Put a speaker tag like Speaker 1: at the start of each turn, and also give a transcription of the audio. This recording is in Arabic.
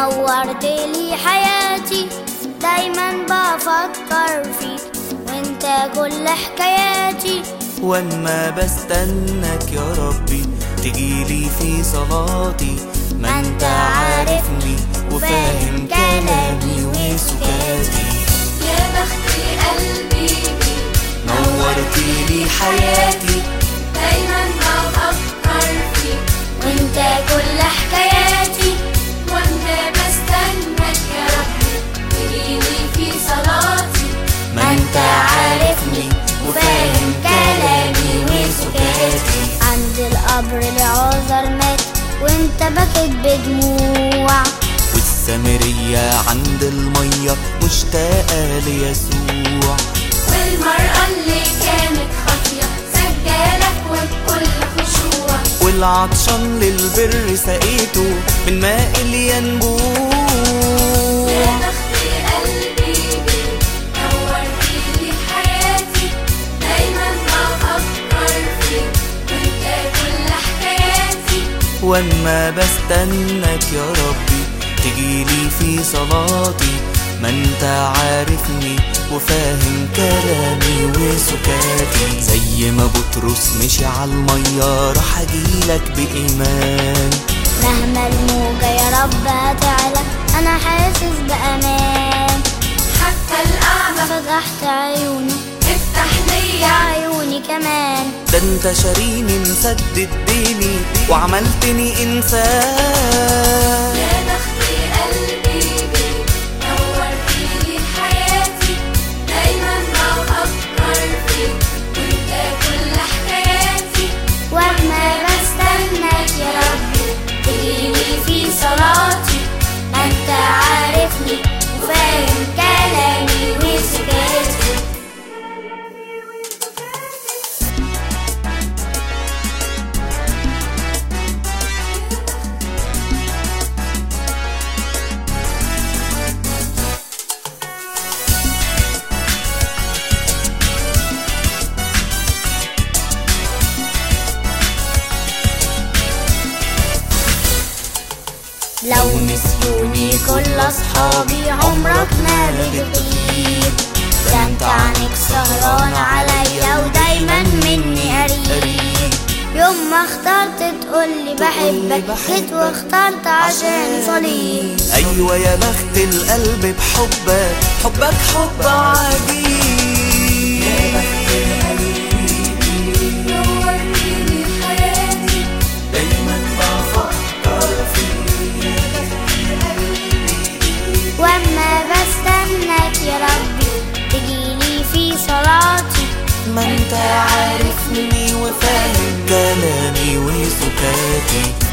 Speaker 1: نورت لي حياتي، دايما بفكر فيك وانت كل حكاياتي.
Speaker 2: واما بستناك يا ربي تجيلي في صلاتي، ما انت عارفني وفاهم كلامي وسكاتي.
Speaker 3: يا بخت قلبي بيك
Speaker 2: نورت لي حياتي،
Speaker 3: دايما بفكر فيك
Speaker 1: وانت كل حكاياتي.
Speaker 3: وانا بستناك يا ربي تجيلي في صلاتي،
Speaker 2: ما انت عارفني وفاهم كلامي وسكاتي.
Speaker 1: عند القبر العذر مات وانت بكت بدموع،
Speaker 2: والسامرية عند المية مشتاقة ليسوع.
Speaker 3: والمرأة اللي كانت خاطية سجالك وبكل خشوع.
Speaker 2: والعطشان للبر سقيته من ماء الينبوع.
Speaker 3: يا بخت قلبي بيك نورت لي حياتي، دايما بفكر فيك وانت كل حكاياتي.
Speaker 2: واما بستناك يا ربي تجيلي في صلاتي، ما انت عارفني وفاهم كلامي وسكاتي. زي ما بطرس مشي عالمية راح اجيلك بإيمان.
Speaker 1: مهما الموجة يا رب هتعلى انا حاسس بامان.
Speaker 3: حتى الأعمى
Speaker 1: فتحت عيوني
Speaker 3: افتح ليا
Speaker 1: عيوني كمان.
Speaker 2: ده انت شاريني مسدد ديني وعملتني انسان.
Speaker 3: يا بخت قلبي بيك نورت لي حياتي، دايما بفكر فيك وانت كل حكاياتي.
Speaker 1: واما بستناك يا ربي تجيلي في صلاتي، ما انت عارفني وفاهم كلامي وسكاتي. لو نسيوني كل اصحابي عمرك ما بتغيب، ده انت عنك سهران عليا ودايما مني قريب. يوم ما اخترت تقولي بحبك جيت واخترت عشان صليب.
Speaker 2: ايوه يا بخت القلب بحبك، حبك حب عجيب.
Speaker 3: نورت لي حياتي،
Speaker 2: دايما بفكر فيك.
Speaker 1: واما بستناك يا ربي تجيلي في صلاتي،
Speaker 2: ما انت عارفني وفاهم كلامي وسكاتي.